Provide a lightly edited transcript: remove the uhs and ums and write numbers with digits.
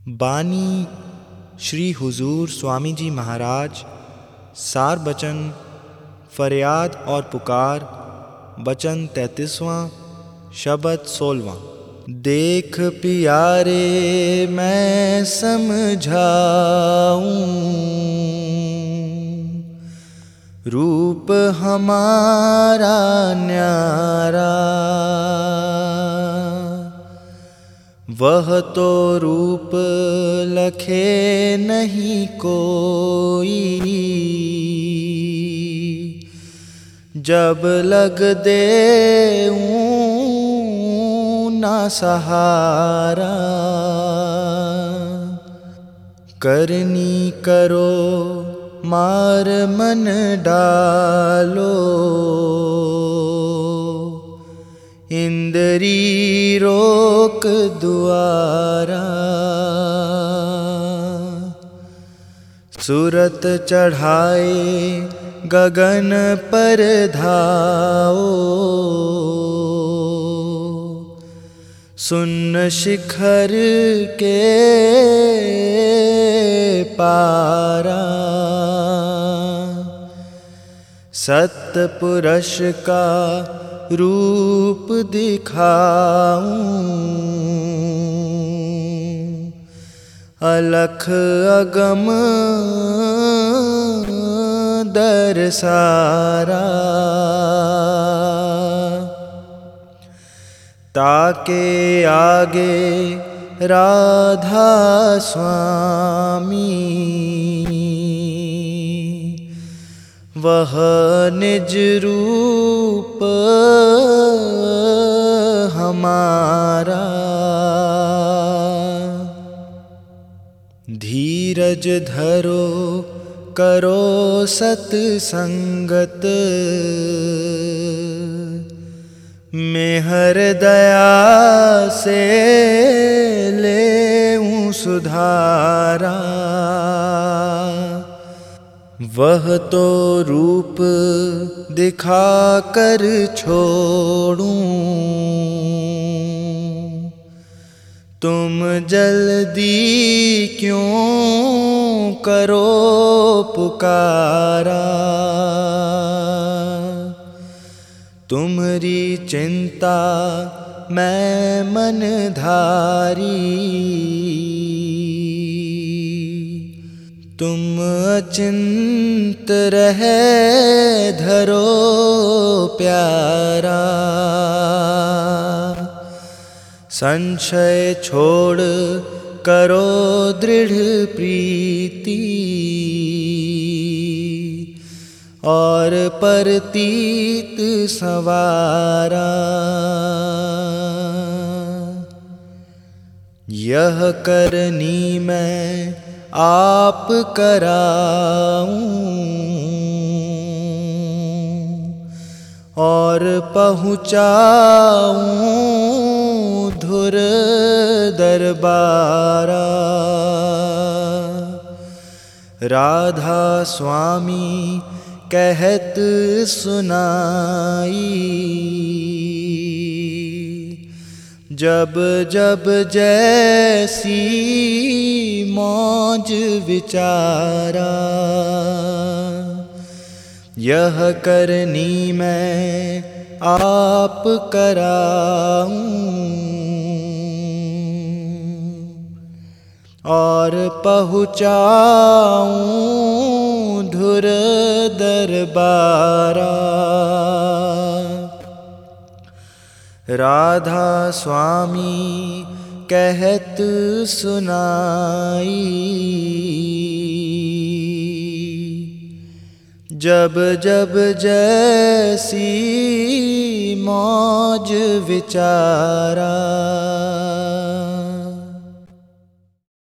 बानी श्री हुजूर स्वामी जी महाराज। सार बचन फरियाद और पुकार। बचन 33वां, शब्द 16वां। देख प्यारे मैं समझाऊं, रूप हमारा न्यारा। वह तो रूप लखे नहीं कोई, जब लग देऊं ना सहारा। करनी करो मार मन डालो, इंद्री रोक द्वारा। सूरत चढ़ाए गगन पर धाओ, सुन शिखर के पारा। सत्पुरुष का रूप दिखाऊं, अलख अगम दरसारा। ताके आगे राधा स्वामी, वह निज रूप हमारा। धीरज धरो करो सत्संगत, मेहर दया से लेऊं सुधारा। वह तो रूप दिखा कर छोड़ूं, तुम जल्दी क्यों करो पुकारा। तुम्हारी चिंता मैं मन धारी, तुम अचिंत रहे धरो प्यारा। संशय छोड़ करो दृढ़ प्रीति, और परतीत सवारा। यह करनी मैं आप कराऊं, और पहुँचाऊं धुर दरबारा। राधा स्वामी कहत सुनाई, जब जब जैसी मौज विचारा। यह करनी मैं आप कराऊं, और पहुँचाऊं धुर दरबारा। राधा स्वामी कहत सुनाई, जब जब जैसी मौज विचारा।